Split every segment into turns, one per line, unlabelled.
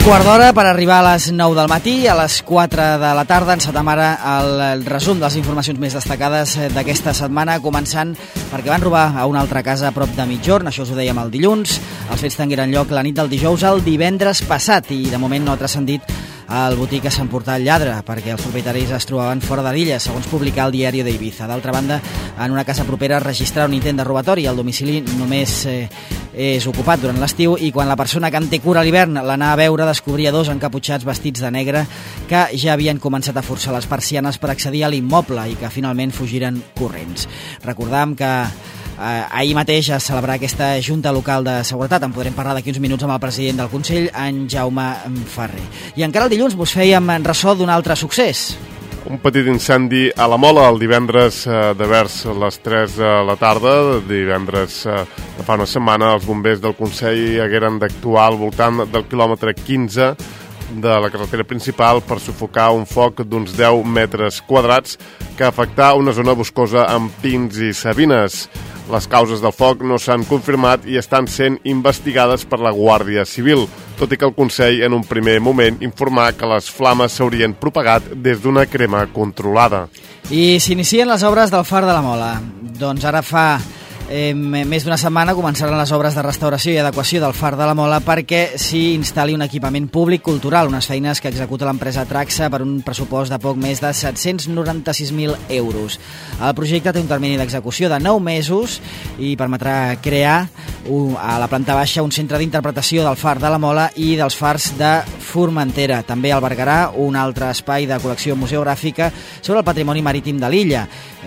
quart d'hora per arribar a les 9 del matí. A les 4 de la tarda encetem ara el resum de les informacions més destacades d'aquesta setmana, començant perquè van robar a una altra casa a prop de mitjorn. Això us ho dèiem el dilluns. Els fets tingueren lloc la nit del dijous al divendres passat i de moment no ha transcendit el botí que s'ha emportat el lladre, perquè els propietaris es trobaven fora de l'illa, segons publicar el diari d'Ibiza. D'altra banda, en una casa propera registrar un intent de robatori. El domicili només és ocupat durant l'estiu i quan la persona que en té cura a l'hivern l'anar a veure descobria dos encaputxats vestits de negre que ja havien començat a forçar les persianes per accedir a l'immoble i que finalment fugiren corrents. Recordam que ahir mateix es celebrarà aquesta Junta Local de Seguretat. En podrem parlar d'aquí uns minuts amb el president del Consell, en Jaume Ferrer. I encara el dilluns vos fèiem ressò d'un altre succés.
Un petit incendi a la Mola el divendres de vers les 3 de la tarda. Divendres de fa una setmana els bombers del Consell hagueren d'actuar al voltant del quilòmetre 15 de la carretera principal per sufocar un foc d'uns 10 metres quadrats que afectà una zona boscosa amb pins i savines. Les causes del foc no s'han confirmat i estan sent investigades per la Guàrdia Civil, tot i que el Consell en un primer moment informà que les flames s'haurien propagat des d'una crema controlada.
I s'inicien les obres del Far de la Mola. Doncs ara fa més d'una setmana començaran les obres de restauració i adequació del Far de la Mola perquè s'hi instal·li un equipament públic cultural, unes feines que executa l'empresa Traxa per un pressupost de poc més de 796.000 euros. El projecte té un termini d'execució de 9 mesos i permetrà crear a la planta baixa un centre d'interpretació del Far de la Mola i dels fars de Formentera. També albergarà un altre espai de col·lecció museogràfica sobre el patrimoni marítim de l'illa.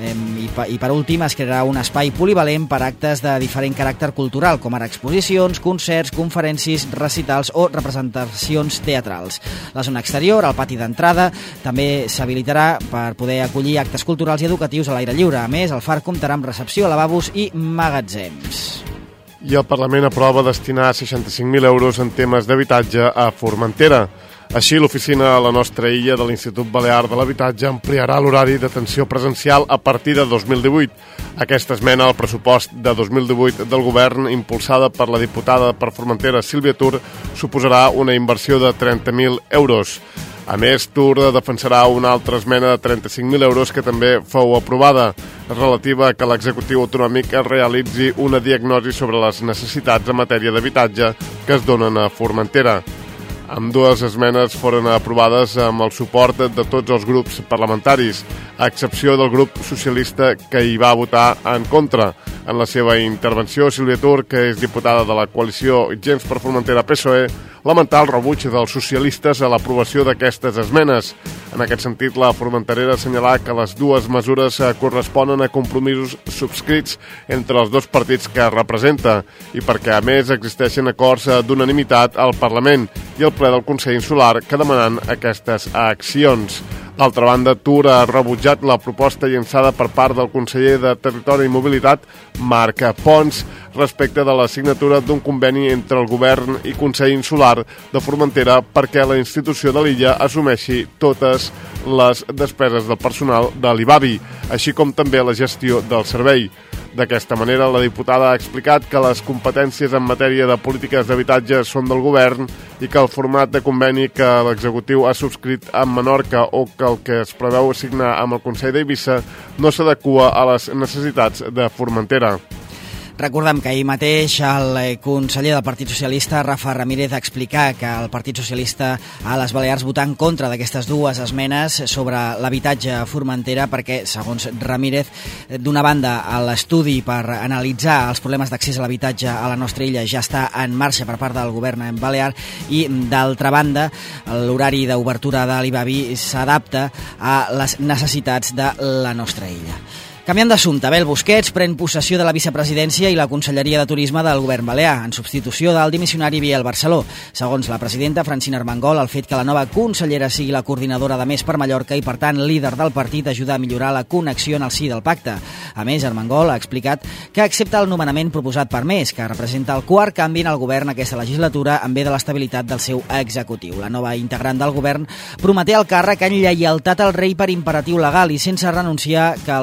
I per últim es crearà un espai polivalent per actes de diferent caràcter cultural, com ara exposicions, concerts, conferències, recitals o representacions teatrals. La zona exterior, el pati d'entrada, també s'habilitarà per poder acollir actes culturals i educatius a l'aire lliure. A més, el far comptarà amb recepció, lavabos i magatzems.
I el Parlament aprova destinar 65.000 euros en temes d'habitatge a Formentera. Així, l'oficina a la nostra illa de l'Institut Balear de l'Habitatge ampliarà l'horari d'atenció presencial a partir de 2018. Aquesta esmena al pressupost de 2018 del govern, impulsada per la diputada per Formentera Sílvia Tur, suposarà una inversió de 30.000 euros. A més, Tur defensarà una altra esmena de 35.000 euros que també fou aprovada, relativa a que l'executiu autonòmic realitzi una diagnosi sobre les necessitats en matèria d'habitatge que es donen a Formentera. Ambdues esmenes foren aprovades amb el suport de tots els grups parlamentaris, a excepció del grup socialista que hi va votar en contra. En la seva intervenció, Sílvia Tur, que és diputada de la coalició Junts per Formentera PSOE, lamentà el rebuig dels socialistes a l'aprovació d'aquestes esmenes. En aquest sentit, la formenterera assenyalà que les dues mesures corresponen a compromisos subscrits entre els dos partits que representa i perquè, a més, existeixen acords d'unanimitat al Parlament i al ple del Consell Insular que demanen aquestes accions. D'altra banda, Tur ha rebutjat la proposta llançada per part del conseller de Territori i Mobilitat, Marc Pons, respecte de la signatura d'un conveni entre el govern i Consell Insular de Formentera perquè la institució de l'illa assumeixi totes les despeses del personal de l'IBABI, així com també la gestió del servei. D'aquesta manera, la diputada ha explicat que les competències en matèria de polítiques d'habitatge són del govern i que el format de conveni que l'executiu ha subscrit amb Menorca o que el que es preveu signar amb el Consell d'Eivissa no s'adequa a les necessitats de Formentera.
Recordem que ahir mateix el conseller del Partit Socialista, Rafa Ramírez, explicar que el Partit Socialista a les Balears votà en contra d'aquestes dues esmenes sobre l'habitatge a Formentera perquè, segons Ramírez, d'una banda, l'estudi per analitzar els problemes d'accés a l'habitatge a la nostra illa ja està en marxa per part del govern balear i, d'altra banda, l'horari d'obertura de l'IBABI s'adapta a les necessitats de la nostra illa. Canviant d'assumpte, Abel Busquets pren possessió de la vicepresidència i la Conselleria de Turisme del govern balear, en substitució del dimissionari Biel Barceló. Segons la presidenta Francina Armengol, el fet que la nova consellera sigui la coordinadora de Més per Mallorca i, per tant, líder del partit ajuda a millorar la connexió en el si del pacte. A més, Armengol ha explicat que accepta el nomenament proposat per Més, que representa el quart canvi en el govern aquesta legislatura en bé de l'estabilitat del seu executiu. La nova integrant del govern prometé el càrrec en lleialtat al rei per imperatiu legal i sense renunciar que els pobles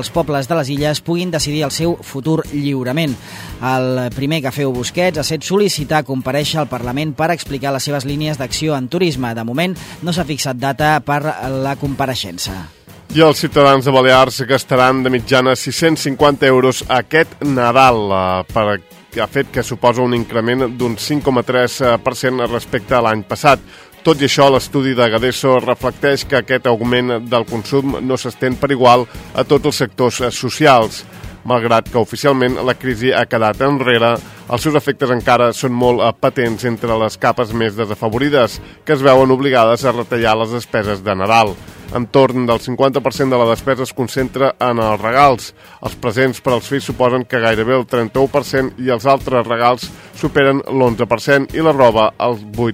de les illes puguin decidir el seu futur lliurement. El primer que feu Busquets ha set sol·licitar comparèixer al Parlament per explicar les seves línies d'acció en turisme. De moment no s'ha fixat data per la compareixença.
I els ciutadans de Balears gastaran de mitjana 650 euros aquest Nadal, per ha fet que suposa un increment d'un 5,3% respecte a l'any passat. Tot i això, l'estudi de Gadeso reflecteix que aquest augment del consum no s'estén per igual a tots els sectors socials. Malgrat que oficialment la crisi ha quedat enrere, els seus efectes encara són molt patents entre les capes més desafavorides, que es veuen obligades a retallar les despeses de Nadal. Entorn del 50% de la despesa es concentra en els regals. Els presents per als fills suposen que gairebé el 31% i els altres regals superen l'11% i la roba el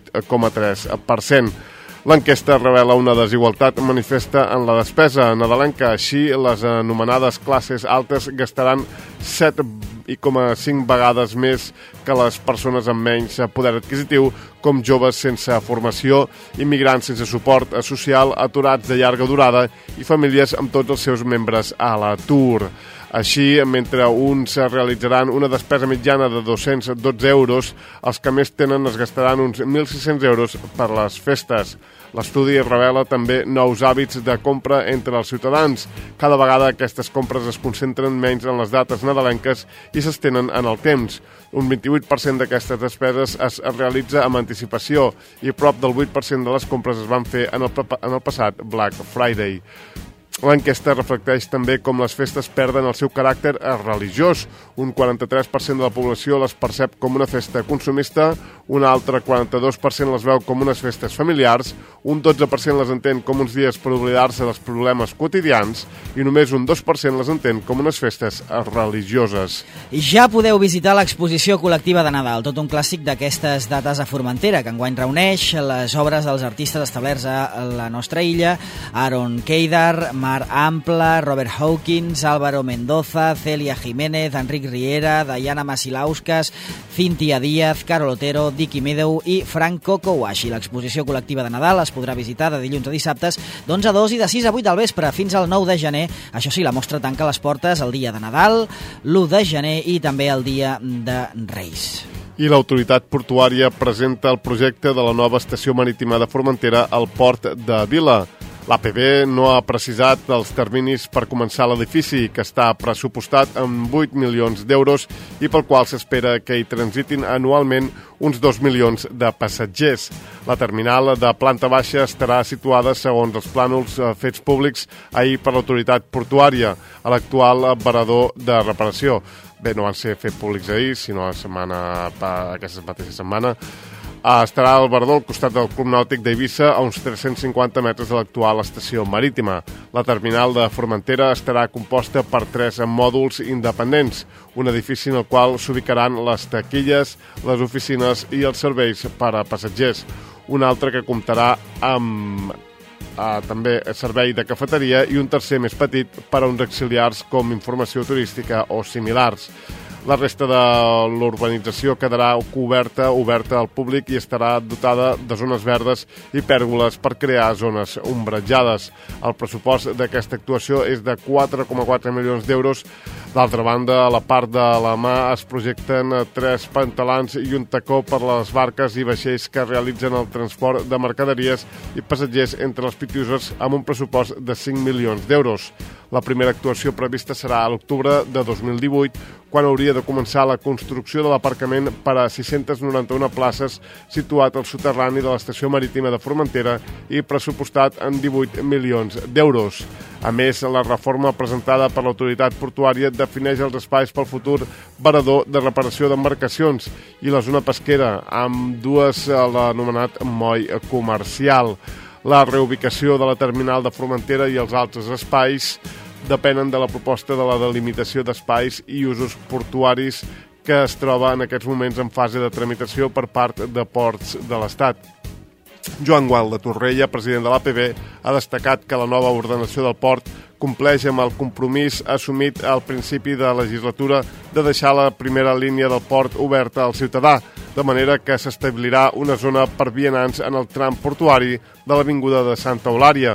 8,3%. L'enquesta revela una desigualtat manifesta en la despesa nadalenca. Així, les anomenades classes altes gastaran 7,5 vegades més que les persones amb menys poder adquisitiu, com joves sense formació, immigrants sense suport social, aturats de llarga durada i famílies amb tots els seus membres a l'atur. Així, mentre uns realitzaran una despesa mitjana de 212 euros, els que més tenen es gastaran uns 1.600 euros per les festes. L'estudi revela també nous hàbits de compra entre els ciutadans. Cada vegada aquestes compres es concentren menys en les dates nadalenques i s'estenen en el temps. Un 28% d'aquestes despeses es realitza amb anticipació i prop del 8% de les compres es van fer en el passat Black Friday. L'enquesta reflecteix també com les festes perden el seu caràcter religiós. Un 43% de la població les percep com una festa consumista, un altre 42% les veu com unes festes familiars, un 12% les entén com uns dies per oblidar-se dels problemes quotidians i només un 2% les entén com unes festes religioses.
Ja podeu visitar l'exposició col·lectiva de Nadal, tot un clàssic d'aquestes dates a Formentera, que enguany reuneix les obres dels artistes establerts a la nostra illa, Aaron Keidar, Mar Ample, Robert Hawkins, Álvaro Mendoza, Celia Jiménez, Enric Riera, Diana Masilauskas, Cíntia Díaz, Carol Otero, Dicky Meadow i Franco Kowashi. L'exposició col·lectiva de Nadal es podrà visitar de dilluns a dissabtes d'11 a 2 i de 6 a 8 del vespre fins al 9 de gener. Això sí, la mostra tanca les portes el dia de Nadal, l'1 de gener i també el dia de Reis.
I l'autoritat portuària presenta el projecte de la nova estació marítima de Formentera al port de Vila. L'APB no ha precisat els terminis per començar l'edifici, que està pressupostat amb 8 milions d'euros i pel qual s'espera que hi transitin anualment uns 2 milions de passatgers. La terminal de planta baixa estarà situada, segons els plànols fets públics ahir per l'autoritat portuària, a l'actual varador de reparació. Bé, no van ser fets públics ahir, sinó aquesta mateixa setmana. Estarà al Verdó, al costat del Club Nàutic d'Eivissa, a uns 350 metres de l'actual estació marítima. La terminal de Formentera estarà composta per 3 mòduls independents, un edifici en el qual s'ubicaran les taquilles, les oficines i els serveis per a passatgers. Un altre que comptarà amb també servei de cafeteria i un tercer més petit per a uns auxiliars com informació turística o similars. La resta de l'urbanització quedarà oberta al públic i estarà dotada de zones verdes i pèrgoles per crear zones ombratjades. El pressupost d'aquesta actuació és de 4,4 milions d'euros. D'altra banda, a la part de la mà es projecten 3 pantalans i un tacó per les barques i vaixells que realitzen el transport de mercaderies i passatgers entre les Pitiuses amb un pressupost de 5 milions d'euros. La primera actuació prevista serà a l'octubre de 2018, quan hauria de començar la construcció de l'aparcament per a 691 places situat al soterrani de l'estació marítima de Formentera i pressupostat en 18 milions d'euros. A més, la reforma presentada per l'autoritat portuària defineix els espais pel futur varador de reparació d'embarcacions i la zona pesquera, amb dues a l'anomenat moll comercial. La reubicació de la terminal de Formentera i els altres espais depenen de la proposta de la delimitació d'espais i usos portuaris que es troba en aquests moments en fase de tramitació per part de Ports de l'Estat. Joan Gual de Torrella, president de l'APB, ha destacat que la nova ordenació del port compleix amb el compromís assumit al principi de la legislatura de deixar la primera línia del port oberta al ciutadà, de manera que s'establirà una zona per vianants en el tram portuari de l'Avinguda de Santa Eulària,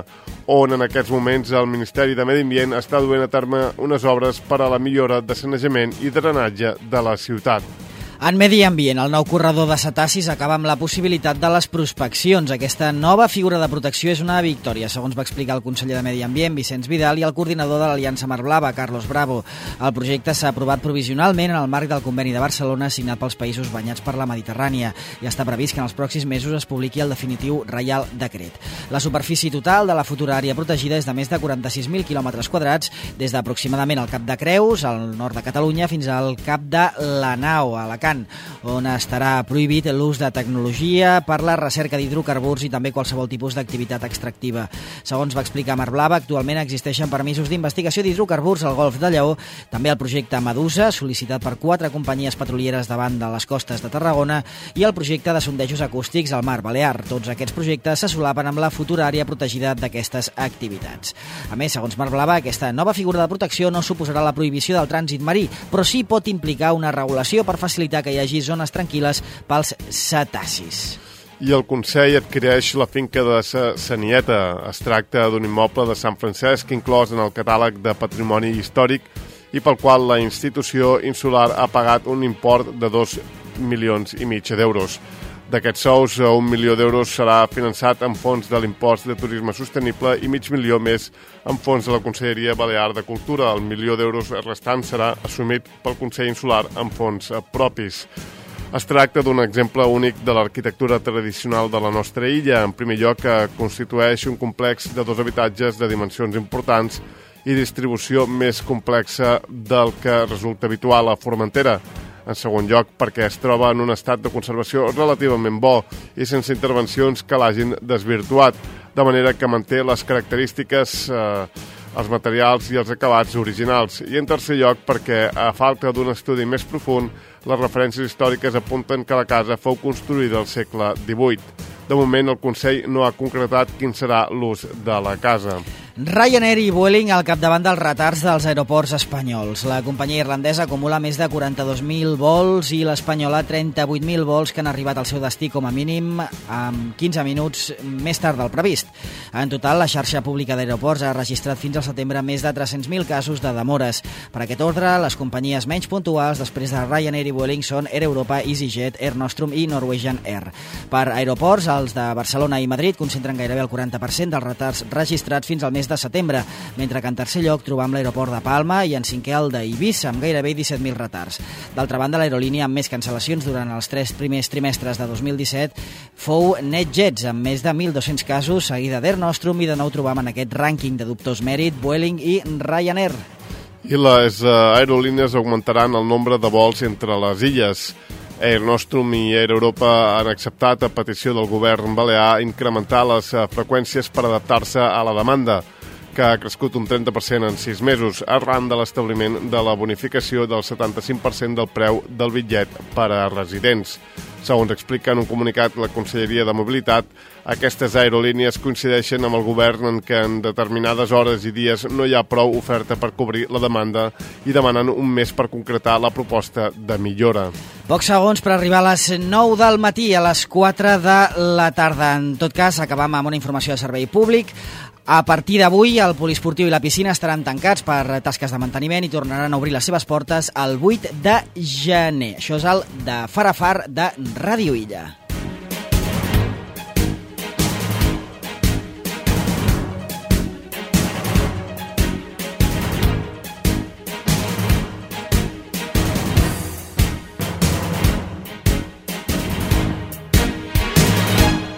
on en aquests moments el Ministeri de Medi Ambient està duent a terme unes obres per a la millora de sanejament i drenatge de la ciutat.
En Medi Ambient, el nou corredor de cetacis acaba amb la possibilitat de les prospeccions. Aquesta nova figura de protecció és una victòria, segons va explicar el conseller de Medi Ambient, Vicenç Vidal, i el coordinador de l'Aliança Mar Blava, Carlos Bravo. El projecte s'ha aprovat provisionalment en el marc del conveni de Barcelona signat pels països banyats per la Mediterrània i està previst que en els pròxims mesos es publiqui el definitiu Reial Decret. La superfície total de la futura àrea protegida és de més de 46.000 quilòmetres quadrats, des d'aproximadament el Cap de Creus, al nord de Catalunya, fins al Cap de la Nau, a Alacant, on estarà prohibit l'ús de tecnologia per la recerca d'hidrocarburs i també qualsevol tipus d'activitat extractiva. Segons va explicar Mar Blava, actualment existeixen permisos d'investigació d'hidrocarburs al Golf de Lleó, també el projecte Medusa, sol·licitat per 4 companyies petrolieres davant de les costes de Tarragona, i el projecte de sondejos acústics al Mar Balear. Tots aquests projectes se solapen amb la futura àrea protegida d'aquestes activitats. A més, segons Mar Blava, aquesta nova figura de protecció no suposarà la prohibició del trànsit marí, però sí pot implicar una regulació per facilitar que hi hagi zones tranquil·les pels cetacis.
I el Consell adquireix la finca de Sanieta. Es tracta d'un immoble de Sant Francesc inclòs en el catàleg de patrimoni històric i pel qual la institució insular ha pagat un import de 2,5 milions d'euros. D'aquests sous, 1 milió d'euros serà finançat amb fons de l'impost de turisme sostenible i 500.000 més en fons de la Conselleria Balear de Cultura. El milió d'euros restant serà assumit pel Consell Insular amb fons propis. Es tracta d'un exemple únic de l'arquitectura tradicional de la nostra illa. En primer lloc, constitueix un complex de 2 habitatges de dimensions importants i distribució més complexa del que resulta habitual a Formentera. En segon lloc, perquè es troba en un estat de conservació relativament bo i sense intervencions que l'hagin desvirtuat, de manera que manté les característiques, els materials i els acabats originals. I en tercer lloc, perquè, a falta d'un estudi més profund, les referències històriques apunten que la casa fou construïda al segle XVIII. De moment, el Consell no ha concretat quin serà l'ús de la casa.
Ryanair i Vueling al capdavant dels retards dels aeroports espanyols. La companyia irlandesa acumula més de 42.000 vols i l'espanyola 38.000 vols que han arribat al seu destí com a mínim amb 15 minuts més tard del previst. En total, la xarxa pública d'aeroports ha registrat fins al setembre més de 300.000 casos de demores. Per aquest ordre, les companyies menys puntuals després de Ryanair i Vueling són Air Europa, EasyJet, Air Nostrum i Norwegian Air. Per aeroports, els de Barcelona i Madrid concentren gairebé el 40% dels retards registrats fins al mes de setembre, mentre que en tercer lloc trobam l'aeroport de Palma i en cinquè el d'Eivissa, amb gairebé 17.000 retards. D'altra banda, l'aerolínia amb més cancel·lacions durant els 3 primers trimestres de 2017 fou NetJets, amb més de 1.200 casos, seguida d'Air Nostrum, i de nou trobam en aquest rànquing de dubtós mèrit Vueling i Ryanair.
I les aerolínies augmentaran el nombre de vols entre les illes. Air Nostrum i Air Europa han acceptat, a petició del govern balear, incrementar les freqüències per adaptar-se a la demanda, que ha crescut un 30% en 6 mesos, arran de l'establiment de la bonificació del 75% del preu del bitllet per a residents. Segons explica en un comunicat la Conselleria de Mobilitat, aquestes aerolínies coincideixen amb el govern en què en determinades hores i dies no hi ha prou oferta per cobrir la demanda i demanen un mes per concretar la proposta de millora.
Pocs segons per arribar a les 9 del matí, a les 4 de la tarda. En tot cas, acabam amb una informació de servei públic. A partir d'avui, el poliesportiu i la piscina estaran tancats per tasques de manteniment i tornaran a obrir les seves portes el 8 de gener. Això és el de Far a Far de Ràdio Illa.